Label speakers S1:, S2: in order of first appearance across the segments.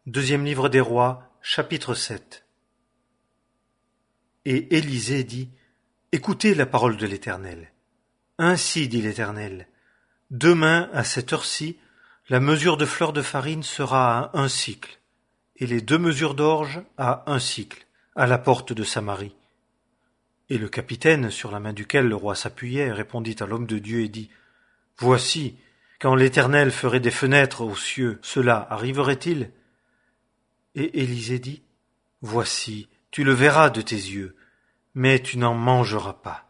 S1: Deuxième livre des Rois, chapitre 7. Et Élisée dit, écoutez la parole de l'Éternel. Ainsi dit l'Éternel, demain à cette heure-ci, la mesure de fleur de farine sera à 1 sicle, et les 2 mesures d'orge à 1 sicle, à la porte de Samarie. Et le capitaine, sur la main duquel le roi s'appuyait, répondit à l'homme de Dieu et dit, voici, quand l'Éternel ferait des fenêtres aux cieux, cela arriverait-il? Et Élisée dit, voici, tu le verras de tes yeux, mais tu n'en mangeras pas.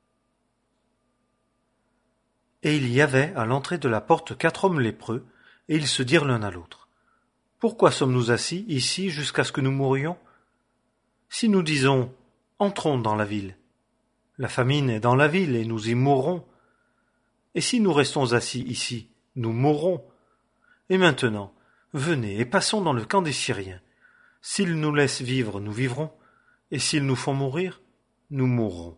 S1: Et il y avait à l'entrée de la porte 4 hommes lépreux, et ils se dirent l'un à l'autre, pourquoi sommes-nous assis ici jusqu'à ce que nous mourions? Si nous disons, entrons dans la ville, la famine est dans la ville et nous y mourrons. Et si nous restons assis ici, nous mourrons. Et maintenant, venez et passons dans le camp des Syriens. S'ils nous laissent vivre, nous vivrons, et s'ils nous font mourir, nous mourrons.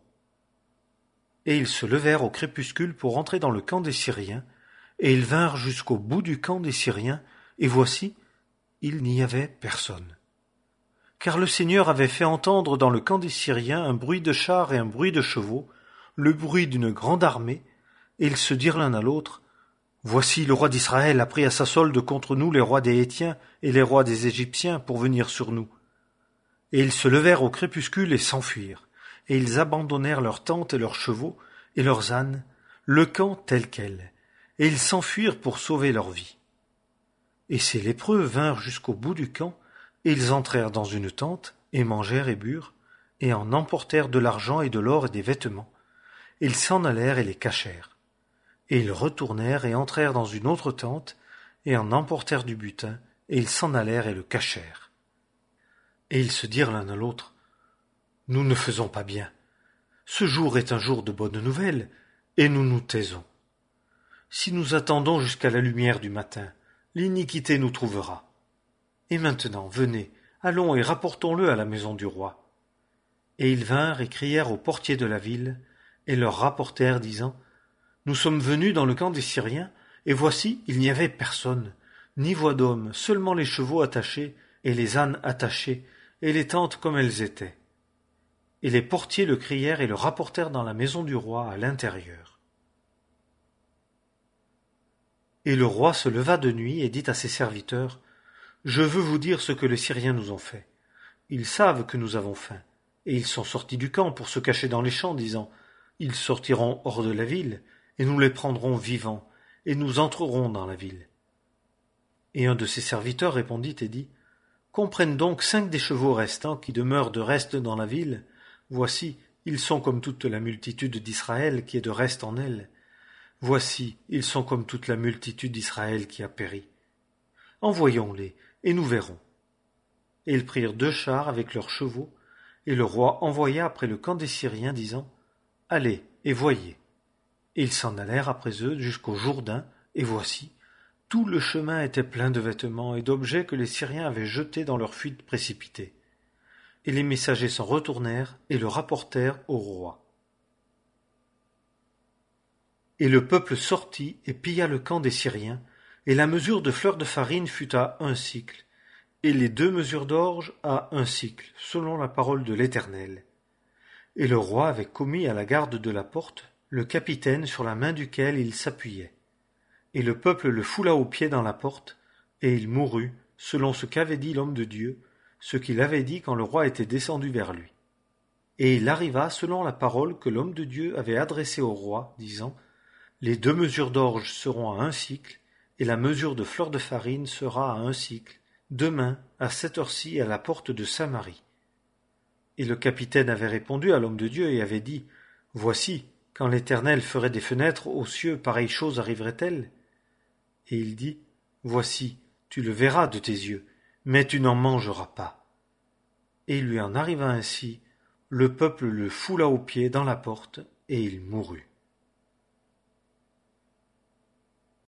S1: Et ils se levèrent au crépuscule pour entrer dans le camp des Syriens, et ils vinrent jusqu'au bout du camp des Syriens, et voici, il n'y avait personne. Car le Seigneur avait fait entendre dans le camp des Syriens un bruit de chars et un bruit de chevaux, le bruit d'une grande armée, et ils se dirent l'un à l'autre, voici le roi d'Israël a pris à sa solde contre nous les rois des Hétiens et les rois des Égyptiens pour venir sur nous. Et ils se levèrent au crépuscule et s'enfuirent, et ils abandonnèrent leurs tentes et leurs chevaux et leurs ânes, le camp tel quel, et ils s'enfuirent pour sauver leur vie. Et ces lépreux vinrent jusqu'au bout du camp, et ils entrèrent dans une tente, et mangèrent et burent, et en emportèrent de l'argent et de l'or et des vêtements. Et ils s'en allèrent et les cachèrent. Et ils retournèrent et entrèrent dans une autre tente, et en emportèrent du butin, et ils s'en allèrent et le cachèrent. Et ils se dirent l'un à l'autre, nous ne faisons pas bien. Ce jour est un jour de bonnes nouvelles, et nous nous taisons. Si nous attendons jusqu'à la lumière du matin, l'iniquité nous trouvera. Et maintenant, venez, allons et rapportons-le à la maison du roi. Et ils vinrent et crièrent aux portiers de la ville, et leur rapportèrent, disant, nous sommes venus dans le camp des Syriens, et voici, il n'y avait personne, ni voix d'homme, seulement les chevaux attachés, et les ânes attachés, et les tentes comme elles étaient. Et les portiers le crièrent et le rapportèrent dans la maison du roi à l'intérieur. Et le roi se leva de nuit et dit à ses serviteurs, je veux vous dire ce que les Syriens nous ont fait. Ils savent que nous avons faim, et ils sont sortis du camp pour se cacher dans les champs, disant, ils sortiront hors de la ville, et nous les prendrons vivants, et nous entrerons dans la ville. Et un de ses serviteurs répondit et dit, qu'on prenne donc 5 des chevaux restants qui demeurent de reste dans la ville. Voici, ils sont comme toute la multitude d'Israël qui est de reste en elle. Voici, ils sont comme toute la multitude d'Israël qui a péri. Envoyons-les, et nous verrons. Et ils prirent 2 chars avec leurs chevaux, et le roi envoya après le camp des Syriens, disant, allez, et voyez. Et ils s'en allèrent après eux jusqu'au Jourdain, et voici, tout le chemin était plein de vêtements et d'objets que les Syriens avaient jetés dans leur fuite précipitée. Et les messagers s'en retournèrent et le rapportèrent au roi. Et le peuple sortit et pilla le camp des Syriens, et la mesure de fleur de farine fut à 1 sicle, et les 2 mesures d'orge à 1 sicle, selon la parole de l'Éternel. Et le roi avait commis à la garde de la porte le capitaine sur la main duquel il s'appuyait. Et le peuple le foula aux pieds dans la porte, et il mourut, selon ce qu'avait dit l'homme de Dieu, ce qu'il avait dit quand le roi était descendu vers lui. Et il arriva selon la parole que l'homme de Dieu avait adressée au roi, disant, les 2 mesures d'orge seront à 1 sicle, et la mesure de fleur de farine sera à 1 sicle, demain, à cette heure-ci, à la porte de Samarie. Et le capitaine avait répondu à l'homme de Dieu et avait dit, voici, quand l'Éternel ferait des fenêtres aux cieux, pareille chose arriverait-elle? Et il dit, voici, tu le verras de tes yeux, mais tu n'en mangeras pas. Et il lui en arriva ainsi, le peuple le foula aux pieds dans la porte, et il mourut.